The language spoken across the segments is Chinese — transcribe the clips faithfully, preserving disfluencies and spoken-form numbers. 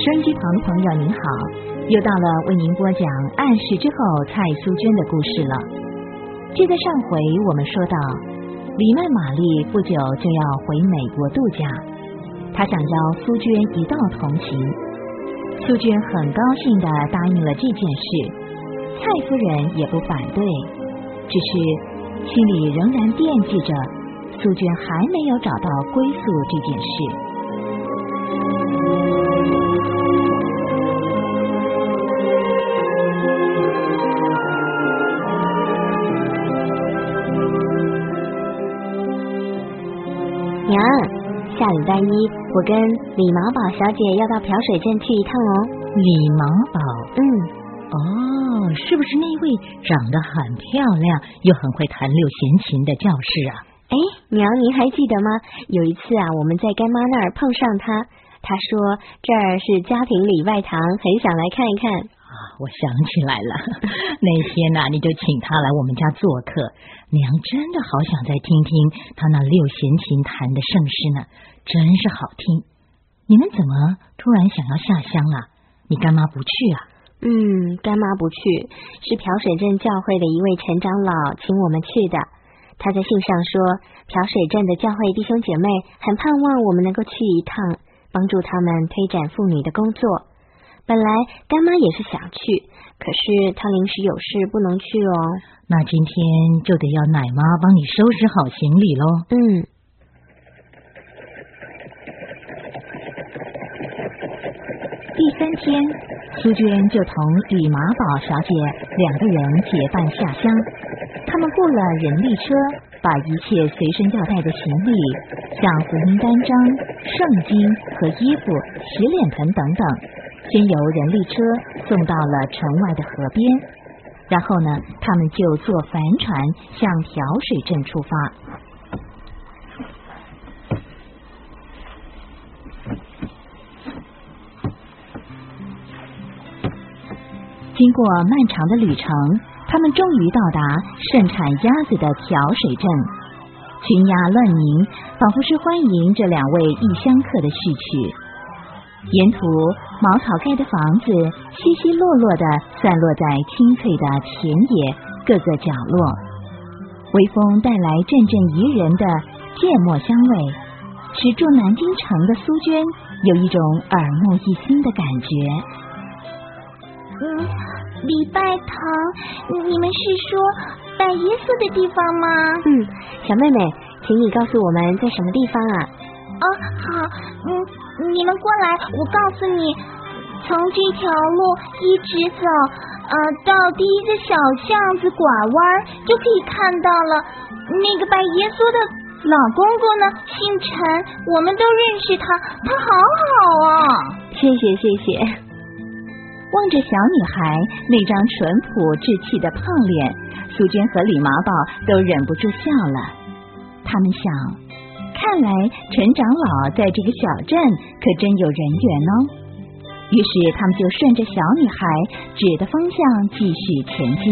收音机旁的朋友您好，又到了为您播讲暗示之后蔡苏娟的故事了。记得上回我们说到，李曼玛丽不久就要回美国度假，她想邀苏娟一道同行。苏娟很高兴地答应了这件事，蔡夫人也不反对，只是心里仍然惦记着苏娟还没有找到归宿这件事。 娘，下礼拜一我跟李毛宝小姐要到漂水镇去一趟哦。 李毛宝？ 嗯。 哦，是不是那位长得很漂亮又很会弹六弦琴的教士啊？ 哎，娘，您还记得吗？有一次啊，我们在干妈那儿碰上她，她说这儿是家庭礼拜堂，很想来看一看。 啊，我想起来了，那天呐、啊，你就请她来我们家做客，娘真的好想再听听她那六弦琴弹的圣诗呢，真是好听。你们怎么突然想要下乡啊？你干妈不去啊？ 嗯，干妈不去，是漂水镇教会的一位陈长老请我们去的。他在信上说，漂水镇的教会弟兄姐妹很盼望我们能够去一趟，帮助他们推展妇女的工作。本来干妈也是想去，可是她临时有事不能去哦。 那今天就得要奶妈帮你收拾好行李咯。 嗯。 第三天，苏娟就同李马宝小姐两个人结伴下乡。他们雇了人力车，把一切随身要带的行李，像福音单张、圣经和衣服、洗脸盆等等，先由人力车送到了城外的河边。然后呢，他们就坐帆船向漂水镇出发。经过漫长的旅程，他们终于到达盛产鸭子的漂水镇。群鸭乱鸣，仿佛是欢迎这两位异乡客的序曲。沿途茅草盖的房子稀稀落落地散落在青翠的田野各个角落，微风带来阵阵宜人的芥末香味，使住南京城的苏娟有一种耳目一新的感觉。 嗯，礼拜堂，你们是说拜耶稣的地方吗？ 嗯，小妹妹，请你告诉我们在什么地方啊？ 哦，好，嗯，你们过来，我告诉你，从这条路一直走，呃，到第一个小巷子拐弯就可以看到了。那个拜耶稣的老公公呢，姓陈，我们都认识他，他好好啊。 谢谢，谢谢。 望着小女孩那张淳朴稚气的胖脸，苏娟和李毛宝都忍不住笑了。他们想，看来陈长老在这个小镇可真有人缘哦。于是他们就顺着小女孩指的方向继续前进。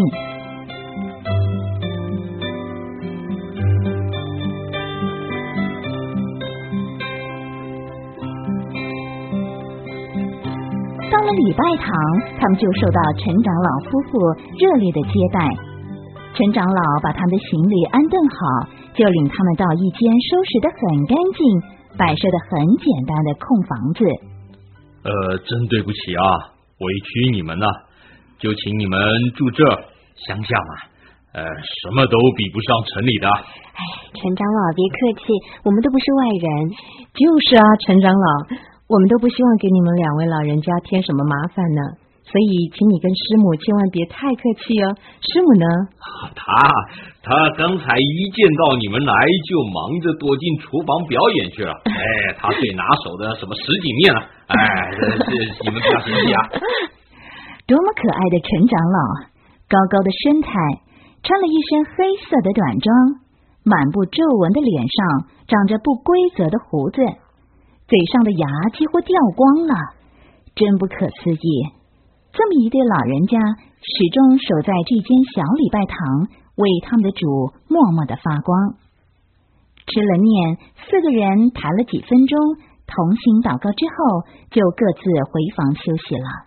到了礼拜堂，他们就受到陈长老夫妇热烈的接待。陈长老把他们的行李安顿好，就领他们到一间收拾得很干净、摆设得很简单的空房子。 呃，真对不起啊，委屈你们了，就请你们住这儿，乡下嘛，呃，什么都比不上城里的。 哎，陈长老别客气，我们都不是外人。 就是啊，陈长老，我们都不希望给你们两位老人家添什么麻烦呢，所以请你跟师母千万别太客气哦。师母呢？ 他他刚才一见到你们来，就忙着躲进厨房表演去了。哎，他最拿手的什么什锦面啊，哎，这你们不要嫌弃啊。 多么可爱的陈长老，高高的身材，穿了一身黑色的短装，满布皱纹的脸上长着不规则的胡子，嘴上的牙几乎掉光了，真不可思议。这么一对老人家始终守在这间小礼拜堂，为他们的主默默的发光。吃了面，四个人谈了几分钟， 同心祷告之后，就各自回房休息了。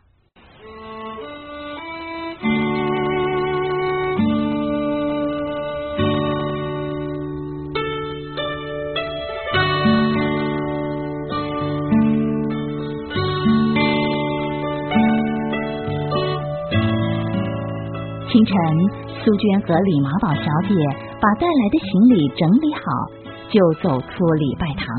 清晨，苏娟和李马宝小姐把带来的行李整理好，就走出礼拜堂。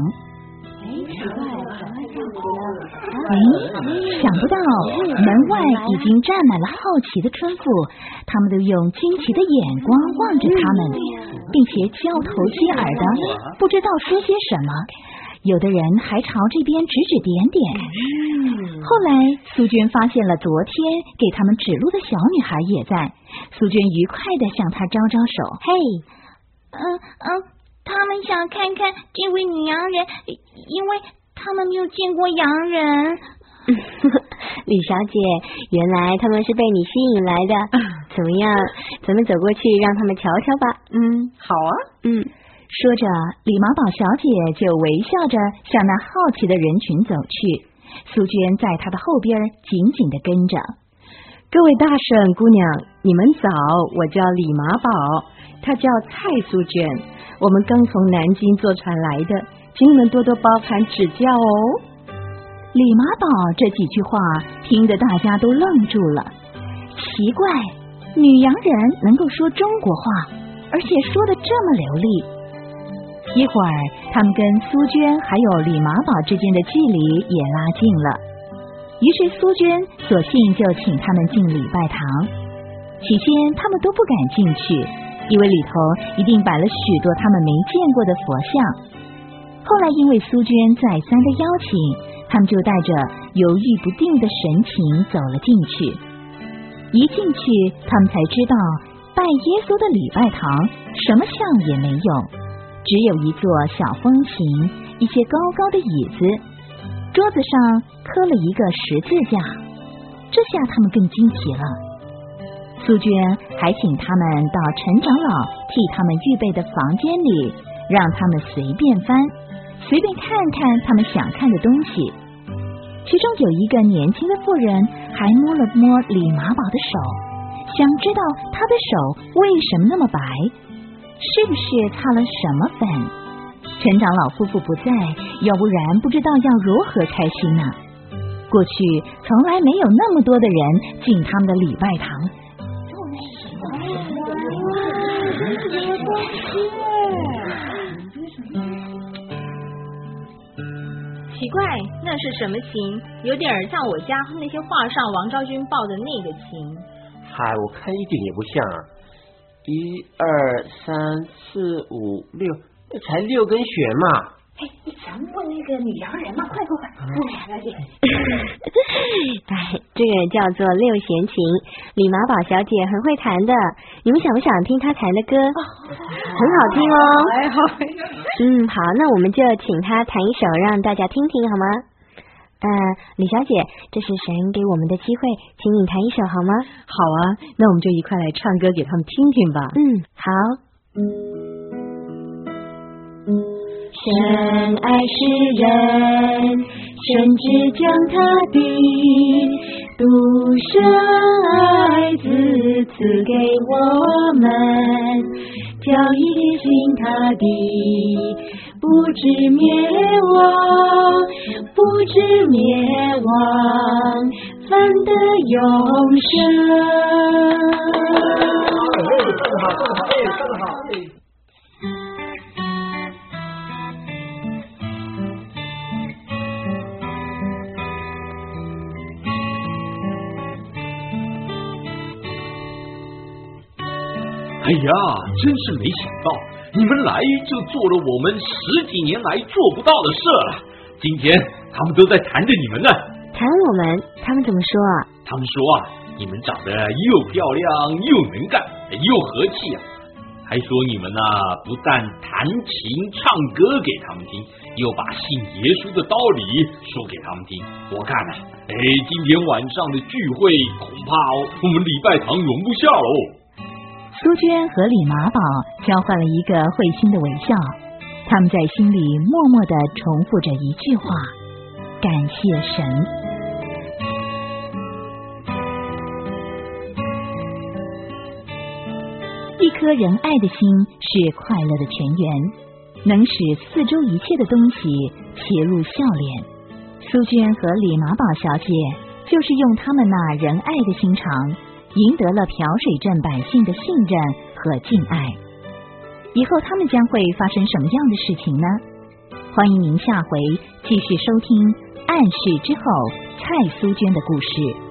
哎，想不到门外已经站满了好奇的村妇，他们都用惊奇的眼光望着他们，并且交头接耳的不知道说些什么，有的人还朝这边指指点点。后来苏娟发现了昨天给他们指路的小女孩也在，苏娟愉快地向她招招手。 嘿，嗯嗯，他们想看看这位女洋人，因为他们没有见过洋人。 李小姐，原来他们是被你吸引来的。怎么样，咱们走过去让他们瞧瞧吧。 嗯，好啊。 嗯， 说着，李马宝小姐就微笑着向那好奇的人群走去，苏娟在她的后边紧紧地跟着。 各位大婶姑娘，你们早，我叫李马宝，她叫蔡苏娟，我们刚从南京坐船来的，请你们多多包涵指教哦。 李马宝这几句话听得大家都愣住了，奇怪，女洋人能够说中国话，而且说得这么流利。一会儿，他们跟苏娟还有李马宝之间的距离也拉近了，于是苏娟索性就请他们进礼拜堂。起先他们都不敢进去，因为里头一定摆了许多他们没见过的佛像。后来因为苏娟再三的邀请，他们就带着犹豫不定的神情走了进去。一进去，他们才知道拜耶稣的礼拜堂什么像也没有，只有一座小风琴，一些高高的椅子，桌子上刻了一个十字架。这下他们更惊奇了。苏娟还请他们到陈长老替他们预备的房间里，让他们随便翻，随便看看他们想看的东西。其中有一个年轻的妇人还摸了摸李马宝的手，想知道他的手为什么那么白，是不是擦了什么粉。陈长老夫妇不在，要不然不知道要如何开心呢。过去从来没有那么多的人进他们的礼拜堂。 奇怪，那是什么琴？有点像我家那些画上王昭君抱的那个琴。 嗨，我看一点也不像啊！一二三四五六，才六根弦嘛。 哎，你想问那个女洋人吗？快快快！来来， 哎，这个叫做六弦琴，李马宝小姐很会弹的，你们想不想听她弹的歌？哦、很好听哦。 哎好， 嗯，好，那我们就请她弹一首，让大家听听好吗？呃，李小姐，这是神给我们的机会，请你弹一首好吗？ 好啊，那我们就一块来唱歌给他们听听吧。 嗯，好。 神爱世人，甚至将他的独生爱子赐给我们，叫一信他的不至灭亡，不至灭亡，反得永生。 好，好，好，好。 哎呀，真是没想到，你们来就做了我们十几年来做不到的事了。今天他们都在谈着你们呢。 谈我们？他们怎么说啊？ 他们说啊，你们长得又漂亮又能干又和气啊，还说你们呢、啊、不但弹琴唱歌给他们听，又把信耶稣的道理说给他们听。我看啊，哎，今天晚上的聚会恐怕我们礼拜堂容不下喽。 苏娟和李马宝交换了一个会心的微笑，他们在心里默默地重复着一句话。 感谢神。一颗仁爱的心是快乐的泉源，能使四周一切的东西切入笑脸。苏娟和李马宝小姐就是用他们那仁爱的心肠，赢得了漂水镇百姓的信任和敬爱。以后他们将会发生什么样的事情呢？欢迎您下回继续收听《暗示之后》蔡苏娟的故事。